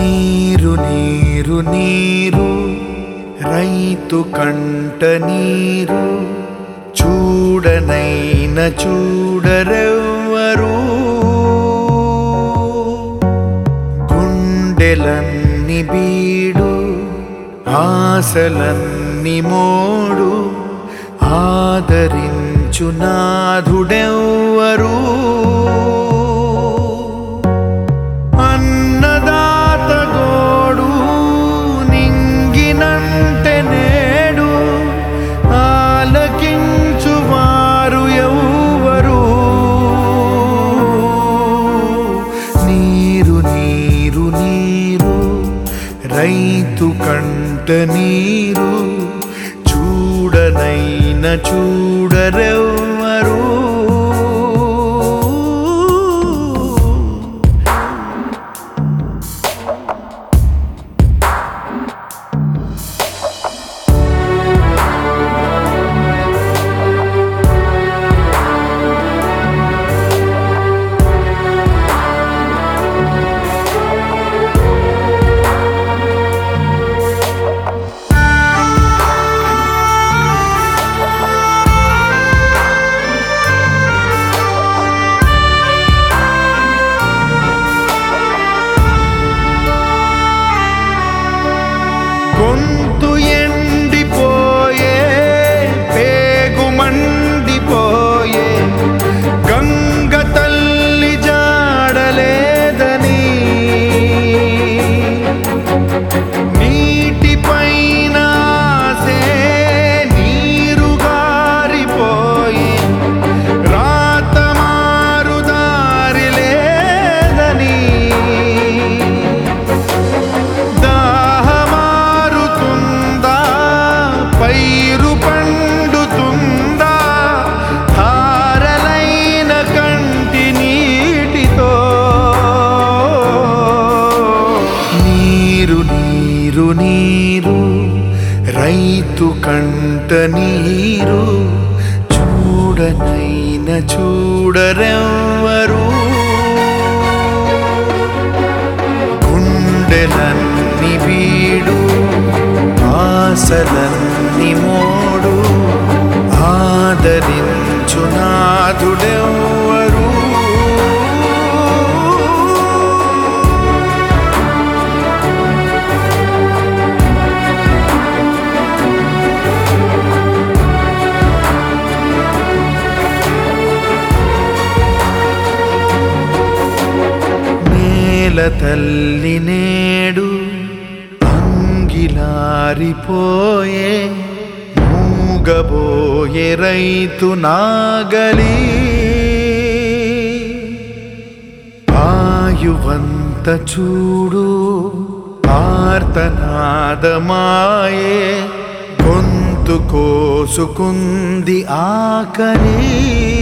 నీరు నీరు నీరు రైతు కంట నీరు చూడనైన చూడరెవ్వరు. గుండెలన్ని బీడు ఆశలన్ని మోడు ఆదరించు నాథుడెవ్వరు. అన్నదాత గోడు నింగినంటే నేడు ఆలకించువారు ఎవ్వరు. నీరు నీరు నీరు రైతు కంట నీరు చూడనైన చూడరెవ్వరు. గొంతు ఎండిపోయే పేగు మండిపోయే గంగ తల్లి జాడలేదని నీటిపైన ఆసే నీరు గారిపోయి రాత మారు దారి లేదని పైరు పండుతుందా ధారలైన కంటి నీటితో. నీరు నీరు నీరు రైతు కంట నీరు చూడనైన చూడరెవ్వరు. గుండెలన్ని బీడు ఆశలన్ని మోడు ఆదరించు నాథుడెవ్వరు. నేల తల్లి నేడు అంగిలారిపోయే మూగబోయే రైతు నాగలి ఆయువంత చూడు ఆర్తనాదమాయే గొంతు కోసుకుంది ఆకలి.